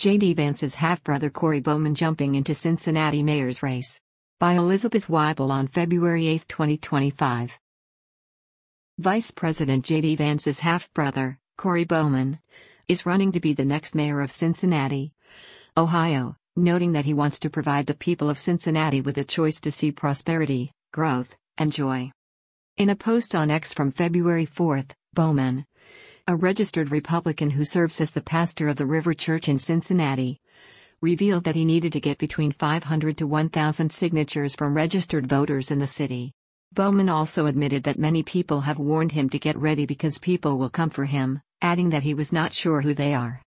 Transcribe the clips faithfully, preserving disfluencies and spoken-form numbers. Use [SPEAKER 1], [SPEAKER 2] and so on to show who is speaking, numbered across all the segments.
[SPEAKER 1] J D Vance's half-brother Cory Bowman jumping into Cincinnati mayor's race. By Elizabeth Weibel on February eighth, twenty twenty-five. Vice President J D Vance's half-brother, Cory Bowman, is running to be the next mayor of Cincinnati, Ohio, noting that he wants to provide the people of Cincinnati with a choice to see prosperity, growth, and joy. In a post on X from February fourth, Bowman, a registered Republican who serves as the pastor of the River Church in Cincinnati, revealed that he needed to get between five hundred to one thousand signatures from registered voters in the city. Bowman also admitted that many people have warned him to get ready because people will come for him, adding that he was not sure who they are.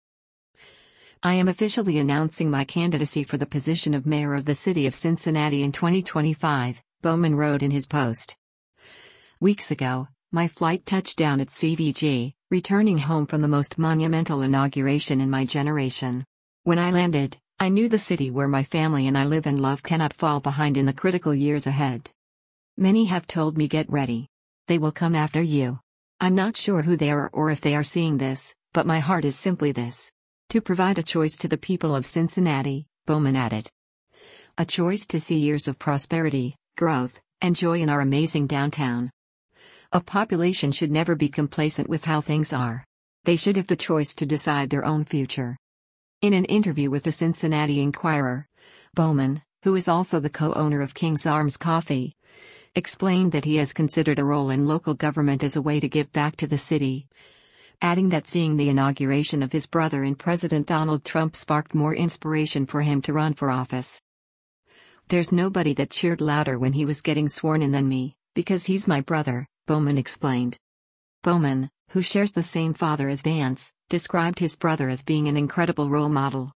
[SPEAKER 1] "I am officially announcing my candidacy for the position of mayor of the city of Cincinnati in twenty twenty-five, Bowman wrote in his post. "Weeks ago, my flight touched down at C V G, returning home from the most monumental inauguration in my generation. When I landed, I knew the city where my family and I live and love cannot fall behind in the critical years ahead. Many have told me get ready. They will come after you. I'm not sure who they are or if they are seeing this, but my heart is simply this: to provide a choice to the people of Cincinnati," Bowman added. "A choice to see years of prosperity, growth, and joy in our amazing downtown. A population should never be complacent with how things are. They should have the choice to decide their own future." In an interview with the Cincinnati Enquirer, Bowman, who is also the co-owner of King's Arms Coffee, explained that he has considered a role in local government as a way to give back to the city, adding that seeing the inauguration of his brother in President Donald Trump sparked more inspiration for him to run for office. "There's nobody that cheered louder when he was getting sworn in than me, because he's my brother," Bowman explained. Bowman, who shares the same father as Vance, described his brother as being an incredible role model.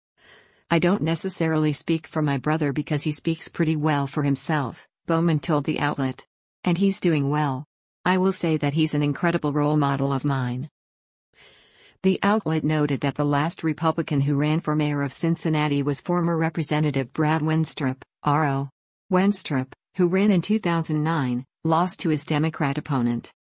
[SPEAKER 1] "I don't necessarily speak for my brother because he speaks pretty well for himself," Bowman told the outlet. "And he's doing well. I will say that he's an incredible role model of mine." The outlet noted that the last Republican who ran for mayor of Cincinnati was former Representative Brad Wenstrup, R O Wenstrup, who ran in two thousand nine, lost to his Democrat opponent.